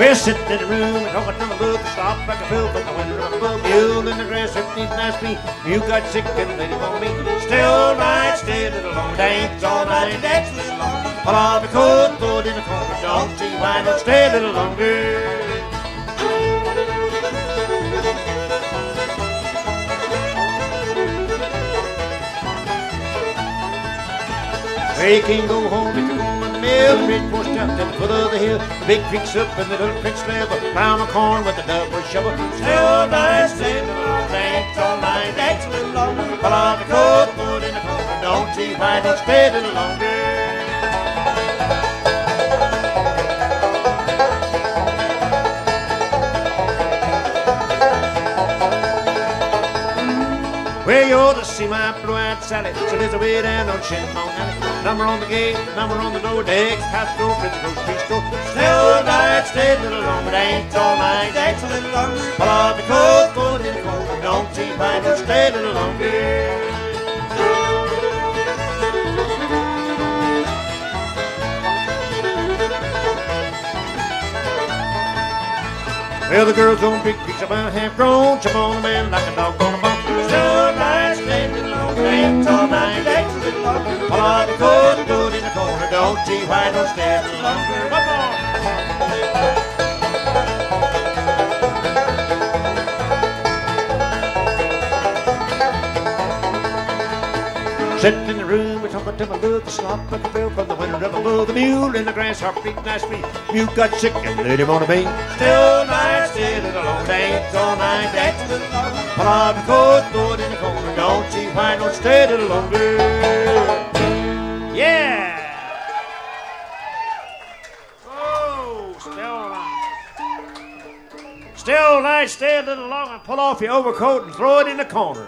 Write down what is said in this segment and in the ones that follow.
We're sitting in the room and talking to the book, stop back a bill from the window of a book. Mule in the grass, 15 nice me. You got sick and lady on me. Stay all night, stay a little longer. Dance all night, dance a little longer. Pull off the coat, throw it in the corner. Don't see why not stay a little longer. Well, you can go home if you're going to the mill. The bridge post out at the foot of the hill. The big creek's up and the little creek's level. Pound the corn with the double shovel. Stay all night, stay a little longer. Dance all night, dance a little longer. Pull off the coat, throw it in the corner. Don't see why not stay a little longer. Well, you ought to see my blue-eyed Sally. She lives away down on Shinmon Alley. Number on the gate, number on the door. Next house door, principal's street store. Stay all night, stay a little longer. Dance all night, dance a little longer. Pull off the coat, throw it in the corner. Don't see why not stay a little longer. Well, the girls on big creeks about half grown. Jump on a man like a dog on a bone. Stay all night, stay a little longer. Dance all night, dance a little longer. Pull out the coat and do it in the corner. Don't see why don't stay a little longer. One more. Sitting in the room, we're talking to my love. The slop like a bill from the winter of a bull. The mule in the grass, heartbeat nice me. Mule got sick and let him on a bean. Stay all night, stay a little longer. Dance all night, dance a little longer. Pull out the coat, throw it in the corner. Don't see why don't stay a little longer. Yeah! Oh, stay all night. Stay all night, stay a little longer. Pull off your overcoat and throw it in the corner.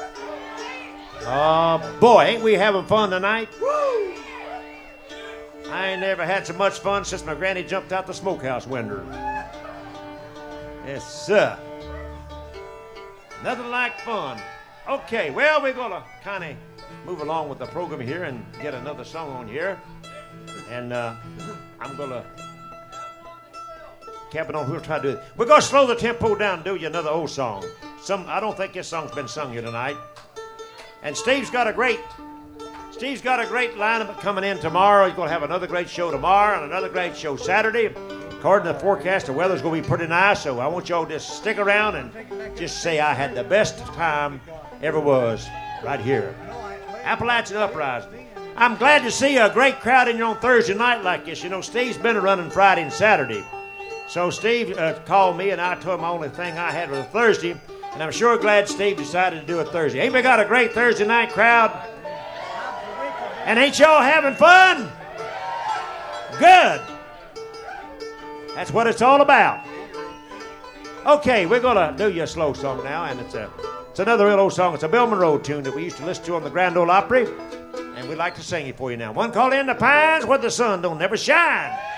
Oh, boy, ain't we having fun tonight? Woo! I ain't never had so much fun since my granny jumped out the smokehouse window. Yes, sir. Nothing like fun. Okay, well, we're going to kind of move along with the program here and get another song on here. And I'm going to cap it on. We'll try to do it. We're going to slow the tempo down and do you another old song. I don't think this song's been sung here tonight. And Steve's got a great lineup coming in tomorrow. He's going to have another great show tomorrow and another great show Saturday. According to the forecast, the weather's going to be pretty nice, so I want y'all to just stick around and just say I had the best time ever was right here. Appalachian Uprising. I'm glad to see a great crowd in here on Thursday night like this. You know, Steve's been running Friday and Saturday. So Steve called me, and I told him the only thing I had was a Thursday. And I'm sure glad Steve decided to do it Thursday. Ain't we got a great Thursday night crowd? And ain't y'all having fun? Good. That's what it's all about. Okay, we're going to do you a slow song now, and it's another real old song. It's a Bill Monroe tune that we used to listen to on the Grand Ole Opry, and we'd like to sing it for you now. One called In the Pines Where the Sun Don't Never Shine.